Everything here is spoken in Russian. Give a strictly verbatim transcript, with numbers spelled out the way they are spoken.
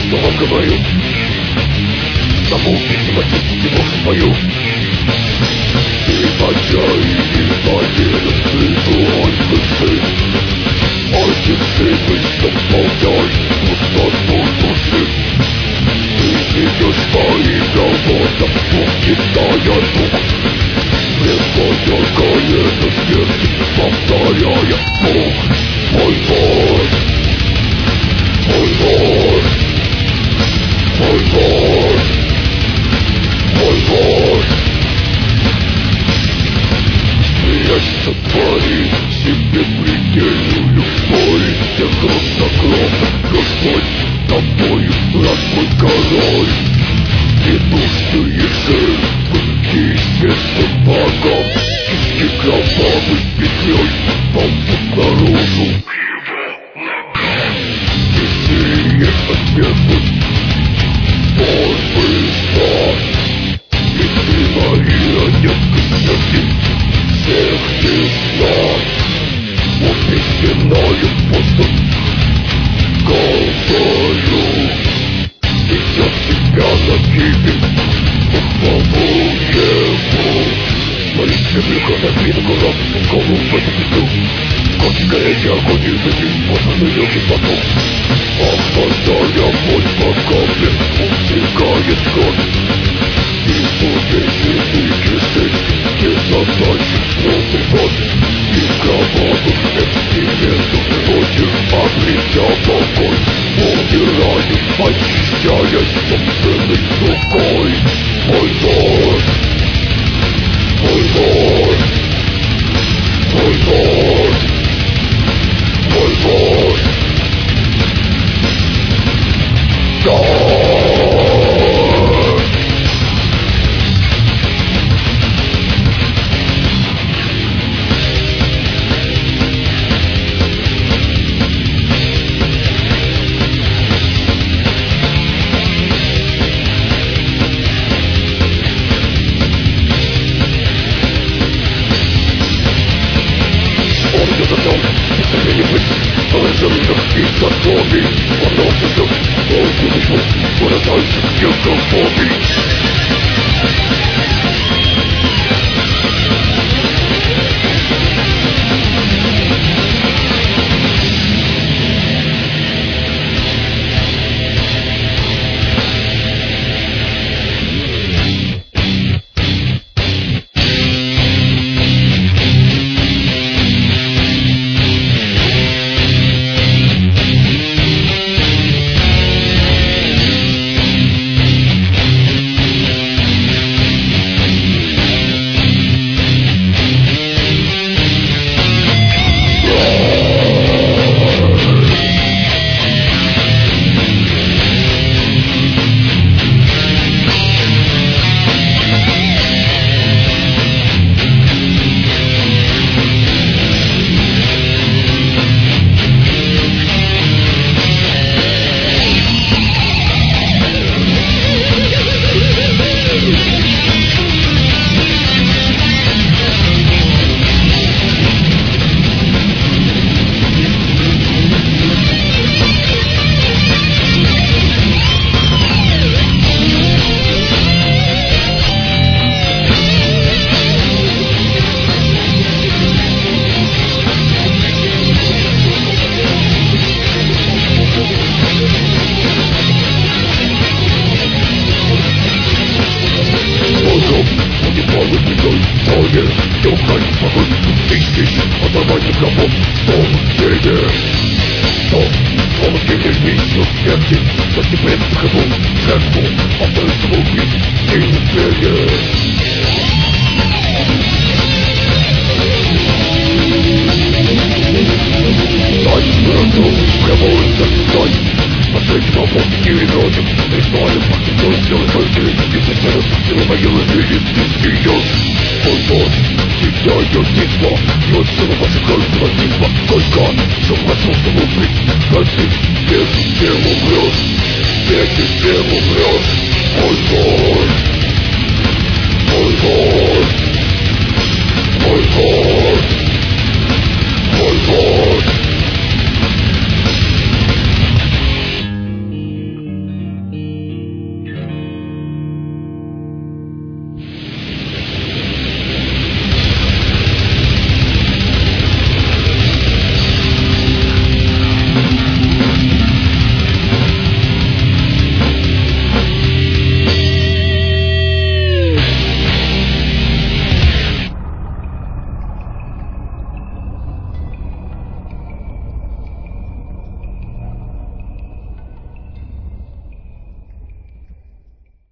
что вам говорю. Саму пятиматически душу свою. И отчаяние поверят визуальный сын. Отец и выставляй пустоту души. Ты идешь своим заводом, угнетая дух. Предполагая на смерти, повторяя Бог. Мой Бог, мой Бог, мой Бог, мой Бог. Я сотворил себе предельную боль. Я хладнокровно, Господь, тобою родной король. Ненужные жертвы неизвестным богам. Кишки кровавой петлей ползут наружу. Веселье отвергнут боль быстро. И ты, Мария, детка смерти всех числа. Убийственною пустот голдою ведет тебя на гибель. Славу его. Молись мне на глаз, голову в эту петлю. Скотч горячий огонь и задень, посланный легкий поток. Охлаждая боль по капле, утекает кровь. И судейцы выкиши, не задачи желтый год. И кровавых экспериментов хочешь обретя покой. Умираю, очищаясь собственной рукой. Мой Бог, мой Бог, мой Бог, мой Бог. Да! Мой Бог, мой Бог, мой Бог.